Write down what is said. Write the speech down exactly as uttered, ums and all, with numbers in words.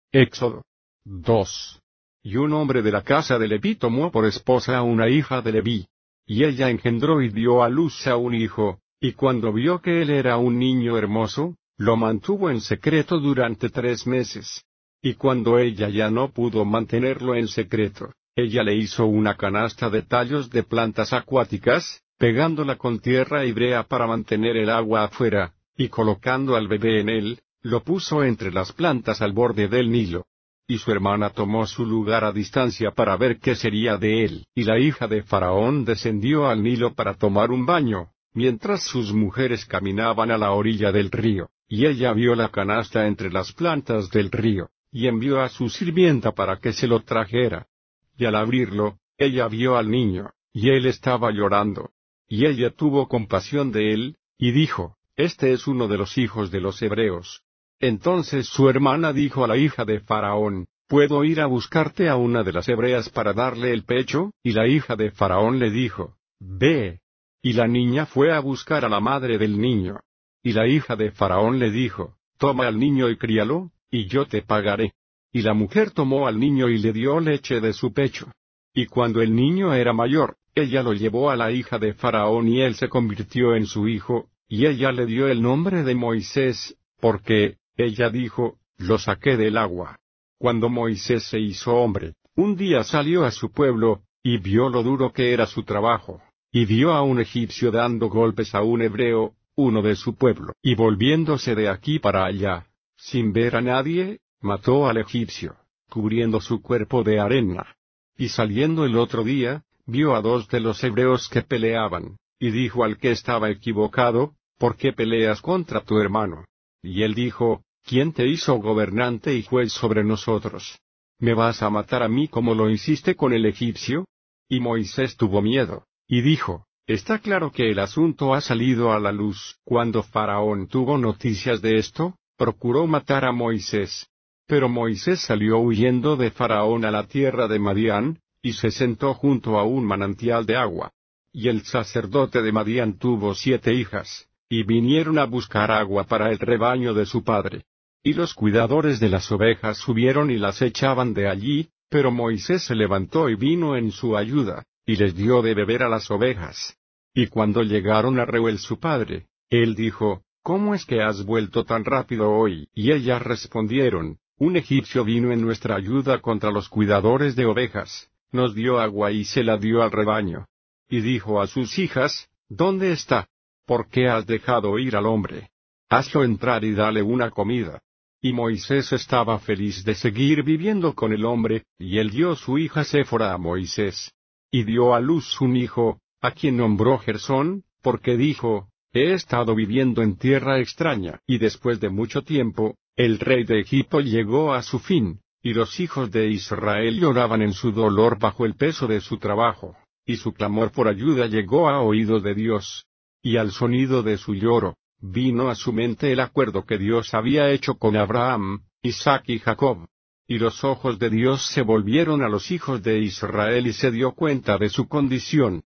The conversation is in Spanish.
Éxodo dos. Y un hombre de la casa de Leví tomó por esposa a una hija de Leví. Y ella engendró y dio a luz a un hijo, y cuando vio que él era un niño hermoso, lo mantuvo en secreto durante tres meses. Y cuando ella ya no pudo mantenerlo en secreto, ella le hizo una canasta de tallos de plantas acuáticas, pegándola con tierra y brea para mantener el agua afuera, y colocando al bebé en él, lo puso entre las plantas al borde del Nilo. Y su hermana tomó su lugar a distancia para ver qué sería de él. Y la hija de Faraón descendió al Nilo para tomar un baño, mientras sus mujeres caminaban a la orilla del río, y ella vio la canasta entre las plantas del río, y envió a su sirvienta para que se lo trajera. Y al abrirlo, ella vio al niño, y él estaba llorando. Y ella tuvo compasión de él, y dijo, «Este es uno de los hijos de los hebreos». Entonces su hermana dijo a la hija de Faraón, «¿Puedo ir a buscarte a una de las hebreas para darle el pecho?» Y la hija de Faraón le dijo, «Ve». Y la niña fue a buscar a la madre del niño. Y la hija de Faraón le dijo, «Toma al niño y críalo, y yo te pagaré». Y la mujer tomó al niño y le dio leche de su pecho. Y cuando el niño era mayor, ella lo llevó a la hija de Faraón y él se convirtió en su hijo, y ella le dio el nombre de Moisés, porque, ella dijo, «Lo saqué del agua». Cuando Moisés se hizo hombre, un día salió a su pueblo, y vio lo duro que era su trabajo, y vio a un egipcio dando golpes a un hebreo, uno de su pueblo, y volviéndose de aquí para allá, sin ver a nadie, mató al egipcio, cubriendo su cuerpo de arena. Y saliendo el otro día, vio a dos de los hebreos que peleaban, y dijo al que estaba equivocado, «¿Por qué peleas contra tu hermano?» Y él dijo, «¿Quién te hizo gobernante y juez sobre nosotros? ¿Me vas a matar a mí como lo hiciste con el egipcio?» Y Moisés tuvo miedo, y dijo, «Está claro que el asunto ha salido a la luz». Cuando Faraón tuvo noticias de esto, procuró matar a Moisés. Pero Moisés salió huyendo de Faraón a la tierra de Madián, y se sentó junto a un manantial de agua. Y el sacerdote de Madián tuvo siete hijas, y vinieron a buscar agua para el rebaño de su padre. Y los cuidadores de las ovejas subieron y las echaban de allí, pero Moisés se levantó y vino en su ayuda, y les dio de beber a las ovejas. Y cuando llegaron a Reuel su padre, él dijo, «¿Cómo es que has vuelto tan rápido hoy?» Y ellas respondieron, «Un egipcio vino en nuestra ayuda contra los cuidadores de ovejas, nos dio agua y se la dio al rebaño». Y dijo a sus hijas, «¿Dónde está? ¿Por qué has dejado ir al hombre? Hazlo entrar y dale una comida». Y Moisés estaba feliz de seguir viviendo con el hombre, y él dio su hija Séfora a Moisés. Y dio a luz un hijo, a quien nombró Gersón, porque dijo, «He estado viviendo en tierra extraña». Y después de mucho tiempo, el rey de Egipto llegó a su fin, y los hijos de Israel lloraban en su dolor bajo el peso de su trabajo, y su clamor por ayuda llegó a oídos de Dios. Y al sonido de su lloro, vino a su mente el acuerdo que Dios había hecho con Abraham, Isaac y Jacob. Y los ojos de Dios se volvieron a los hijos de Israel y se dio cuenta de su condición.